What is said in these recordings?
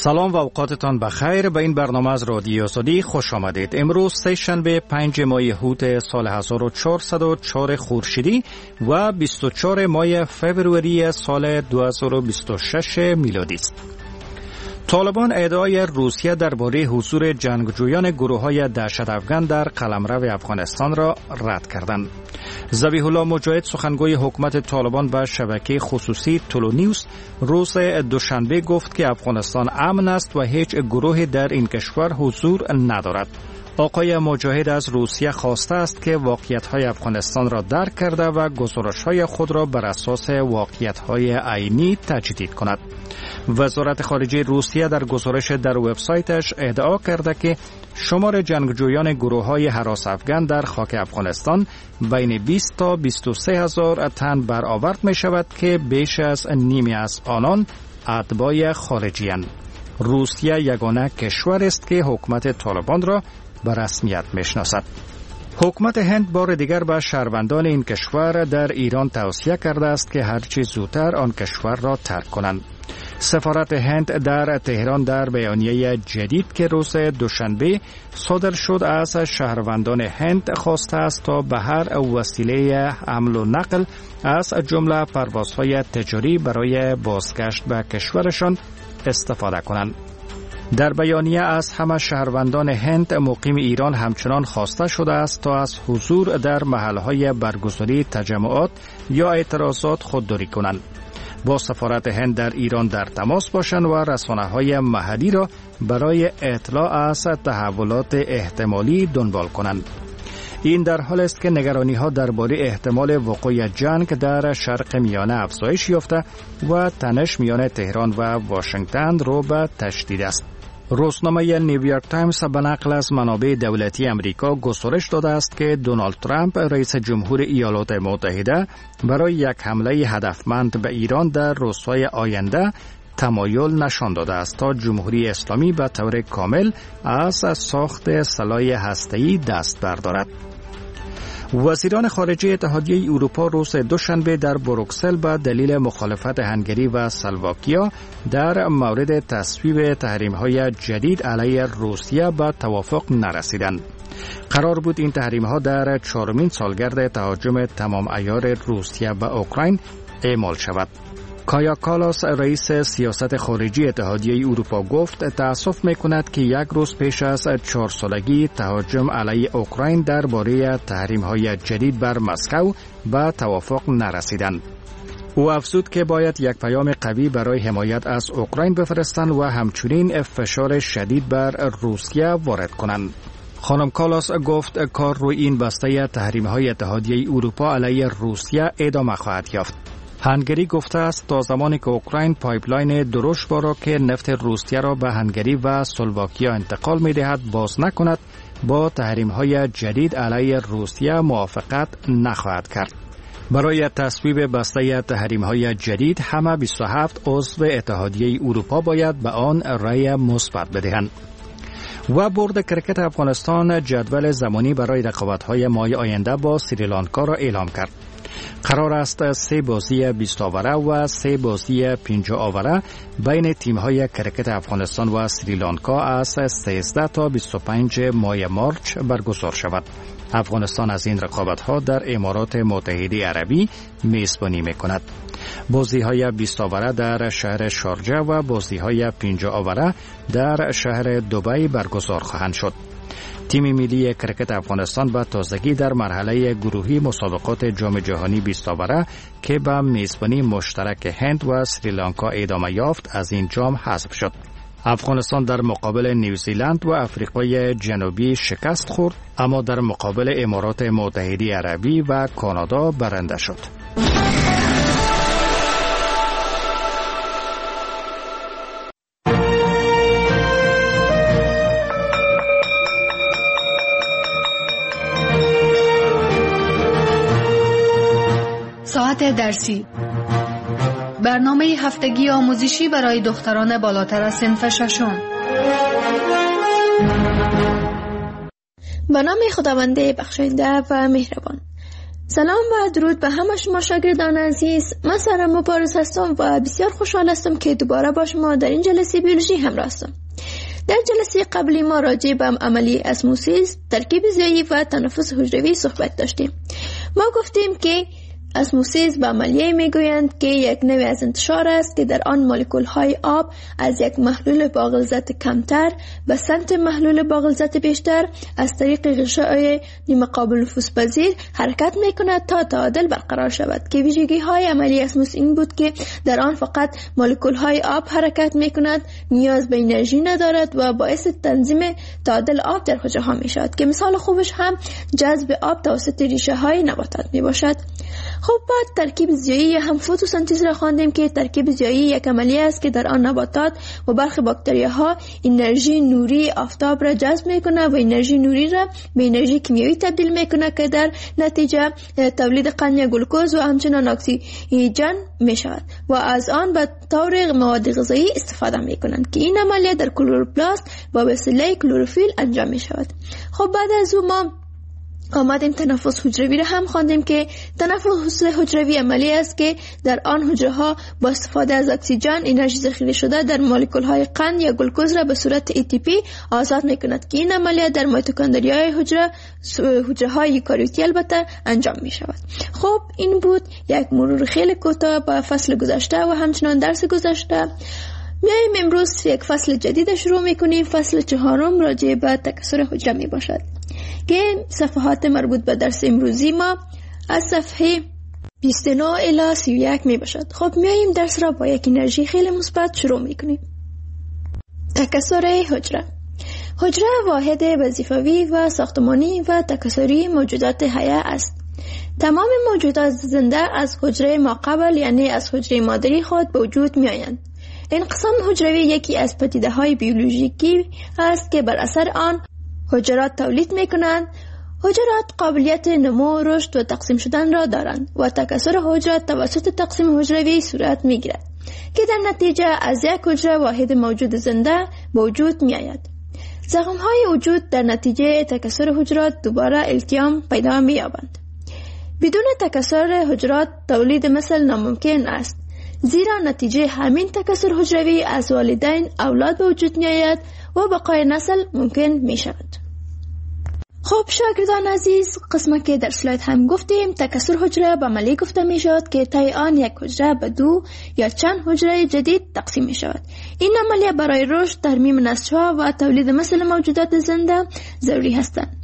سلام و اوقاتتان بخیر. به این برنامه از رادیو آزادی خوش آمدید. امروز سه‌شنبه 5 ماه هوت سال 1404 خورشیدی و 24 ماه فوریه سال 2026 میلادی است. طالبان ادعای روسیه درباره حضور جنگجویان گروه‌های دهشت افغان در قلمرو افغانستان را رد کردند. ذبیح الله مجاهد سخنگوی حکومت طالبان به شبکه خصوصی تولونیوس روز دوشنبه گفت که افغانستان امن است و هیچ گروهی در این کشور حضور ندارد. آقای مجاهد از روسیه خواسته است که واقعیت‌های افغانستان را درک کرده و گزارش‌های خود را بر اساس واقعیت‌های عینی تجدید کند. وزارت خارجه روسیه در گزارش در وبسایتش ادعا کرده که شمار جنگجویان گروه‌های هراس افغان در خاک افغانستان بین 20 تا 23 هزار تن برآورد می شود که بیش از نیمی از آنان اتباع خارجی اند. روسیه یگانه کشور است که حکومت طالبان را به رسمیت می شناسد. حکومت هند بار دیگر به شهروندان این کشور در ایران توصیه کرده است که هرچی زودتر آن کشور را ترک کنند. سفارت هند در تهران در بیانیه جدید که روز دوشنبه صادر شد از شهروندان هند خواسته است تا به هر وسیله حمل و نقل از جمله پروازهای تجاری برای بازگشت به کشورشان استفاده کنند. در بیانیه از همه شهروندان هند مقیم ایران همچنان خواسته شده است تا از حضور در محلهای برگزاری تجمعات یا اعتراضات خودداری کنند. با سفارت هند در ایران در تماس باشند و رسانه‌های محلی را برای اطلاع از تحولات احتمالی دنبال کنند. این در حال است که نگرانی‌ها درباره احتمال وقوع جنگ در شرق میانه افزایش یافته و تنش میان تهران و واشنگتن رو به تشدید است. روزنامه نیویورک تایمز به نقل از منابع دولتی امریکا گزارش داده است که دونالد ترامپ رئیس جمهور ایالات متحده برای یک حمله هدفمند به ایران در روزهای آینده تمایل نشان داده است تا جمهوری اسلامی به طور کامل از ساخت سلاح هسته‌ای دست بردارد. وزیران خارجه اتحادیه اروپا روز دوشنبه در بروکسل به دلیل مخالفت هنگری و اسلواکیا در مورد تصویب تحریم‌های جدید علیه روسیه به توافق نرسیدند. قرار بود این تحریم‌ها در 4مین سالگرد تهاجم تمام عیار روسیه به اوکراین اعمال شود. کایا کالاس رئیس سیاست خارجی اتحادیه اروپا گفت تأسف می‌کند که یک روز پیش از 4 سالگی تهاجم علیه اوکراین درباره تحریم‌های جدید بر مسکو به توافق نرسیدند. او افزود که باید یک پیام قوی برای حمایت از اوکراین بفرستند و همچنین فشار شدید بر روسیه وارد کنند. خانم کالاس گفت کار روی این بسته تحریم‌های اتحادیه اروپا علیه روسیه ادامه خواهد یافت. هنگری گفته است تا زمانی که اوکراین پایپلاین دروشبا را که نفت روسیه را به هنگری و اسلواکیا انتقال می‌دهد باز نکند با تحریم‌های جدید علیه روسیه موافقت نخواهد کرد. برای تصویب بسته تحریم‌های جدید همه 27 عضو اتحادیه اروپا باید به آن رأی مثبت بدهند. و بورد کرکت افغانستان جدول زمانی برای رقابت‌های ماه آینده با سریلانکا را اعلام کرد. قرار است 3 بازی 20 آوره و 3 بازی 50 آوره بین تیم‌های کرکت افغانستان و سریلانکا از 13 تا 25 ماه مارچ برگزار شود. افغانستان از این رقابت‌ها در امارات متحده عربی میزبانی می‌کند. بازی‌های 20 آوره در شهر شارجه و بازی‌های 50 آوره در شهر دبی برگزار خواهند شد. تیم ملی کرکت افغانستان به تازگی در مرحله گروهی مسابقات جام جهانی 20 آوره که به میزبانی مشترک هند و سریلانکا ادامه یافت از این جام حذف شد. افغانستان در مقابل نیوزیلند و آفریقای جنوبی شکست خورد، اما در مقابل امارات متحده عربی و کانادا برنده شد. ساعت درسی، برنامه هفتگی آموزشی برای دختران بالاتر از صنف ششم. به نام خداوند بخشاینده و مهربان. سلام و درود به همه شما شاگردان عزیز. من سارا مبارز هستم و بسیار خوشحال هستم که دوباره با شما در این جلسه بیولوژی همراه هستم. در جلسه قبلی ما راجع به عملیه اسموسیس، ترکیب ضیایی و تنفس حجروی صحبت داشتیم. ما گفتیم که اسموسیس به عملیه میگویند که یک نوع از انتشار است که در آن مولکول های آب از یک محلول با غلظت کمتر به سمت محلول با غلظت بیشتر از طریق غشای نیمه قابل نفوذپذیر حرکت میکند تا تعادل برقرار شود، که ویژگی های عملیه اسموسیس این بود که در آن فقط مولکول های آب حرکت میکند، نیاز به انرژی ندارد و باعث تنظیم تعادل آب در حجره ها می شود، که مثال خوبش هم جذب آب توسط ریشه های نباتات می باشد. خب بعد ترکیب ضیایی هم فتوسنتز را خواندیم که ترکیب ضیایی یک عملیه است که در آن نباتات و برخی باکتریاها انرژی نوری آفتاب را جذب میکنه و انرژی نوری را به انرژی کیمیایی تبدیل میکنه که در نتیجه تولید قند یا گلوکوز و همچنان اکسیژن میشود و از آن به طور مواد غذایی استفاده میکنند، که این عملیه در کلوروپلاست با وسیله کلروفیل انجام میشود. خب بعد از اون ما آمدیم تنفس حجروی را هم خواندیم که تنفس حجروی عملی است که در آن حجره ها با استفاده از اکسیژن انرژی ذخیره شده در مولکول های قند یا گلوکوز را به صورت ATP آزاد میکند، که این عملیه در میتوکندریای حجره های یوکاریوتی البته انجام می شود. خب این بود یک مرور خیلی کوتاه با فصل گذشته و همچنان درس گذشته. میایم امروز یک فصل جدید شروع میکنیم. فصل 4 راجع به تکثر حجره می باشد که صفحات مربوط به درس امروزی ما از صفحه 29 الی 31 می باشد. خب میایم درس را با یک انرژی خیلی مثبت شروع میکنیم. تکثر حجره. حجره واحد وظیفوی و ساختمانی و تکثری موجودات حیه است. تمام موجودات زنده از حجره ماقبل یعنی از حجره مادری خود به وجود می آیند. انقسام حجروی یکی از پدیده های بیولوژیکی است که بر اثر آن حجرات تولید می کنند. حجرات قابلیت نمو، رشد و تقسیم شدن را دارند و تکثر حجرات توسط تقسیم حجروی صورت می گیرد که در نتیجه از یک حجره واحد موجود زنده به وجود می آید. زخم های وجود در نتیجه تکثر حجرات دوباره التیام پیدا می یابند. بدون تکثر حجرات تولید مثل ناممکن است، زیرا نتیجه همین تکثر حجروی از والدین اولاد به وجود می آید و بقای نسل ممکن می شود. خب شاگردان عزیز، قسمت که در سلاید هم گفتیم تکثر حجره به عملیه گفته می شود که طی آن یک حجره به 2 یا چند حجره جدید تقسیم می شود. این عملیه برای رشد، ترمیم نسل‌ها و تولید مثل موجودات زنده ضروری هستند.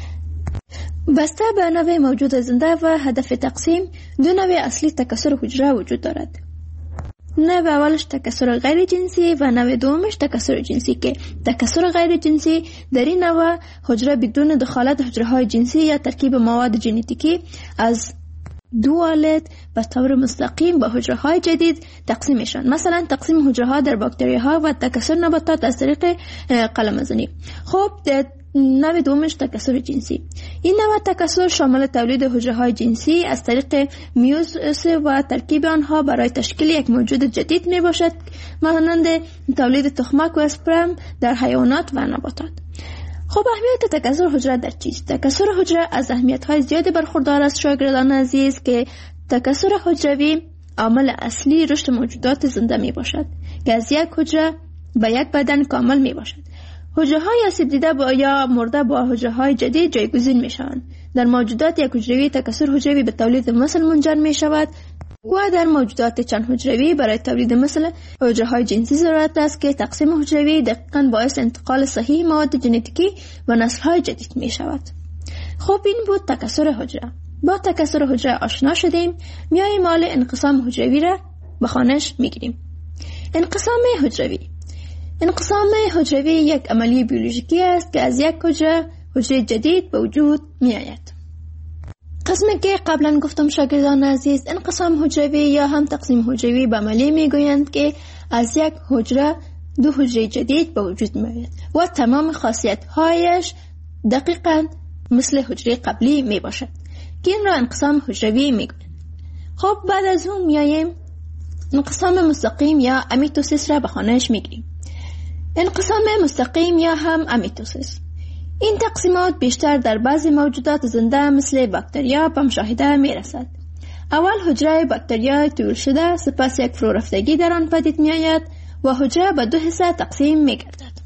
بسته به نوع موجود زنده و هدف تقسیم، 2 نوع اصلی تکثر حجره وجود دارد. نوع اولش تکثر غیر جنسی و نوع دومش تکثر جنسی، که تکثر غیر جنسی در این نوع حجره بدون دخالت حجره های جنسی یا ترکیب مواد ژنتیکی از 2 والد به طور مستقیم به حجره های جدید تقسیم میشن. مثلا تقسیم حجره ها در باکتری ها و تکثر نباتات از طریق قلمزنی. خب نوع دومش تکثر جنسی. این نوع تکثر شامل تولید حجره های جنسی از طریق میوزیس و ترکیب آنها برای تشکیل یک موجود جدید می باشد، مانند تولید تخمک و اسپرم در حیوانات و نباتات. خب اهمیت تکثر حجره در چیست؟ تکثر حجره از اهمیت های زیادی برخوردار است شاگردان عزیز، که تکثر حجروی عامل اصلی رشد موجودات زنده می باشد که از یک حجره به یک بدن کامل می باشد. حجره های آسیب دیده یا مرده با حجره های جدید جایگزین می شوند. در موجودات یک حجروی تکثر حجروی به تولید مثل منجر می شود و در موجودات چند حجروی برای تولید مثل حجره های جنسی ضرورت است که تقسیم حجروی دقیقاً باعث انتقال صحیح مواد ژنتیکی و نسل های جدید می شود. خب این بود تکثر حجره. با تکثر حجره آشنا شدیم، میاییم مال انقسام حجروی را به خوانش می گیریم. انقسام حجروی. انقسام حجروی یک عملیه بیولوژیکی است که از یک حجره جدید به وجود می آید. قسمی که قبلا گفتم شاگردان عزیز، انقسام حجروی یا هم تقسیم حجروی به عملیه می گویند که از یک حجره 2 حجره جدید به وجود می آید و تمام خاصیت هایش دقیقاً مثل حجره قبلی می باشد، که این را انقسام حجروی می گویند. خب بعد از اون میاییم انقسام مستقیم یا امیتوسیس را به خوانش می گیریم. انقسام مستقیم یا هم امیتوسیس این تقسیمات بیشتر در بعضی موجودات زنده مثل باکتریا به مشاهده می رسد. اول حجره باکتریا طول شده، سپس یک فرورفتگی در آن پدید می آید و حجره به 2 حصه تقسیم می گردد.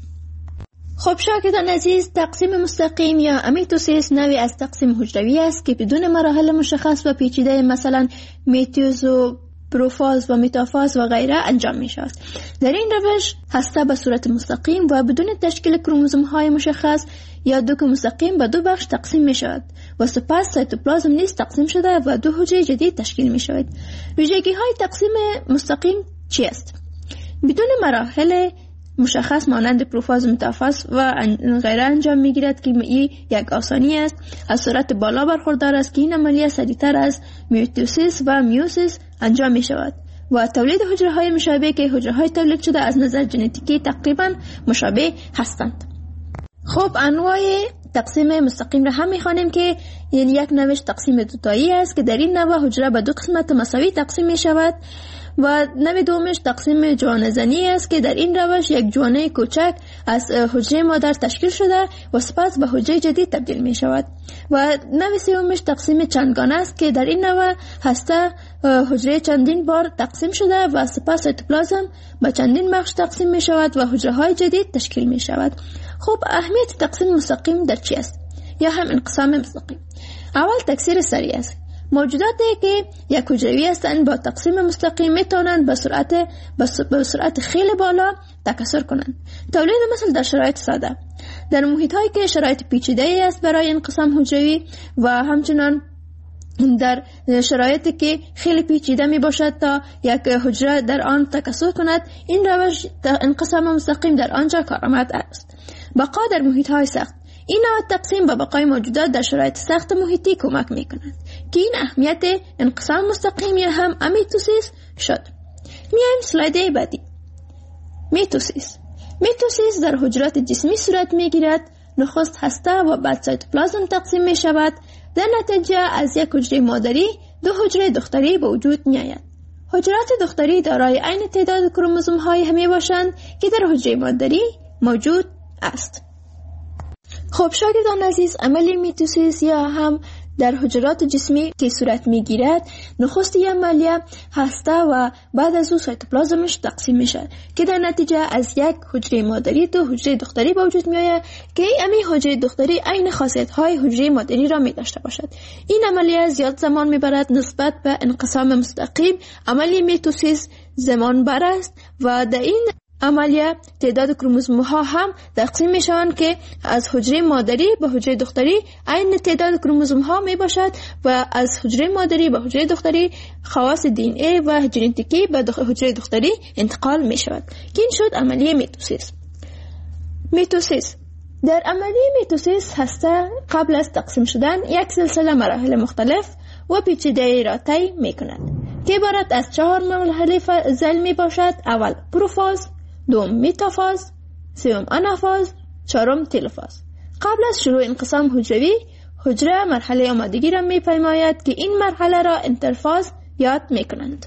خب شاگردان عزیز، تقسیم مستقیم یا امیتوسیس نوعی از تقسیم حجروی است که بدون مراحل مشخص و پیچیده مثلا میتوز و پروفاز و متافاز و غیره انجام می شود. در این روش هسته به صورت مستقیم و بدون تشکیل کروموزوم های مشخص یا دوک مستقیم به 2 بخش تقسیم می شود و سپس سایتوپلازم نیز تقسیم شده و 2 حجره جدید تشکیل می شود. ویژگی های تقسیم مستقیم چی است؟ بدون مراحل مشخص مانند پروفاز متافاز و غیره انجام می گیرد که این یک آسانی است. از سرعت بالا برخوردار است که این عملیه سریعتر از میتوسیس و میوسیس انجام می شود و تولید حجره های مشابه که حجره های تولید شده از نظر ژنتیکی تقریبا مشابه هستند. خب انواع تقسیم مستقیم را هم می‌خوانیم که یعنی یک نوع تقسیم دوتایی است که در این نوع حجره به 2 قسمت مساوی تقسیم می شود و نوع دومش تقسیم جوانه زنی است که در این روش یک جوانه کوچک از حجره مادر تشکیل شده و سپس به حجره جدید تبدیل می شود و نوع سومش تقسیم چندگانه است که در این نوع هسته حجره چندین بار تقسیم شده و سپس سایتوپلازم به چندین بخش تقسیم می شود و حجره های جدید تشکیل می شود. خب اهمیت تقسیم مستقیم در چی است؟ یا هم انقسام مستقیم. اول تکثیر سریع است. موجوداتی که یک حجروی هستند با تقسیم مستقیم میتونند به سرعت خیلی بالا تکثر کنند. تولید مثل در شرایط ساده. در محیط هایی که شرایط پیچیده است برای انقسام حجروی و همچنان در شرایطی که خیلی پیچیده می باشد تا یک حجره در آن تکثر کند، این روش انقسام مستقیم در آنجا کارآمد است. بقا در محیط های سخت. این نوع تقسیم به بقای موجودات در شرایط سخت محیطی کمک می کند که این اهمیت انقسام مستقیم یا هم امیتوسیس شد. میایم سلاید بعدی. میتوسیس در حجرات جسمی صورت می گیرد. نخست هسته و بعد سایتوپلازم تقسیم می شود. در نتیجه از یک حجره مادری 2 حجره دختری به وجود می آید. حجرات دختری دارای عین تعداد کروموزوم های همی باشند که در حجره مادری موجود است. خب شاگردان عزیز، عمل میتوسیس یا هم در حجرات جسمی که صورت میگیرد، نخست عملیه هسته و بعد از او سایتوپلازمش تقسیم میشه که در نتیجه از یک حجره مادری 2 حجره دختری به وجود میآید که این حجره دختری عین خاصیت های حجره مادری را می داشته باشد. این عملیه زیاد زمان میبرد نسبت به انقسام مستقیم. عملی میتوسیس زمان بر است و در این عملیه تعداد کروموزوم ها هم تقسیم می شوند که از حجره مادری به حجره دختری عین تعداد کروموزوم ها می باشد و از حجره مادری به حجره دختری خواص دی ان ای و ژنتیکی به حجره دختری انتقال می شود که این شد عملیه میتوسیس. در عملیه میتوسیس هسته قبل از تقسیم شدن یک سلسله مراحل مختلف و پیچیده را طی می کند که عبارت از 4 مرحله ذیل می باشد. اول پروفاز، دوم متافاز، سوم آنافاز، چهارم تلوفاز. قبل از شروع انقسام حجروی، حجره مرحله آمادگی را می پیماید که این مرحله را انترفاز یاد می کنند.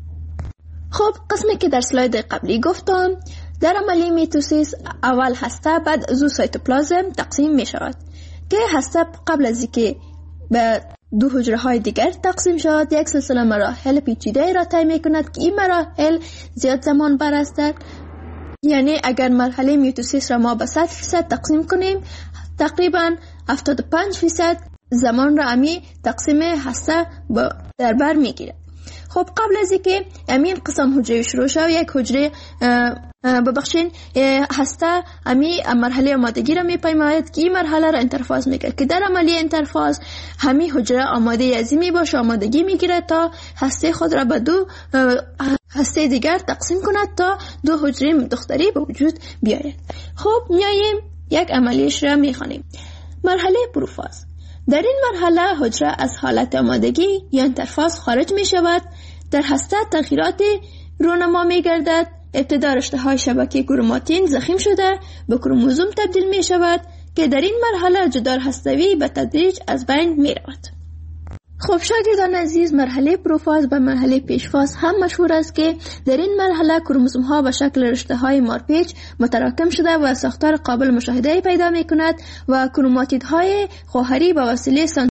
خب قسمی که در سلاید قبلی گفتم، در عملی میتوسیس اول هسته بعد از سایتوپلازم تقسیم می شود که هسته قبل از اینکه به 2 حجره های دیگر تقسیم شود یک سلسله مراحل پیچیده را طی می کند که این مراحل زیاد زمان بر است. یعنی اگر مرحله میتوسیس را ما به 100% تقسیم کنیم، تقریبا 75% زمان را امی تقسیم هسته در بر میگیرد. خب قبل از اینکه امین قسم حجره شروع شد، یک حجره ببخشین هسته امی مرحله آمادگی را میپیماید که این مرحله را انترفاز میگیرد که در عملیه انترفاز همی حجره آماده ازی باشه آمادگی میگیرد تا هسته خود را به 2 هسته دیگر تقسیم کند تا 2 حجره دختری به وجود بیاید. خب میاییم یک عملیش را میخوانیم. مرحله پروفاز. در این مرحله حجره از حالت آمادگی یا انترفاز خارج می شود. در هسته تغییرات رونما می گردد. ابتدا رشته های شبکه کروماتین ضخیم شده به کروموزوم تبدیل می شود که در این مرحله جدار هستوی به تدریج از بین می رود. خب شاگردان عزیز، مرحله پروفاز و مرحله پیشفاز هم مشهور است که در این مرحله کروموزوم ها به شکل رشته های مارپیچ متراکم شده و ساختار قابل مشاهده پیدا می کند و کروماتید های خواهری به وسیله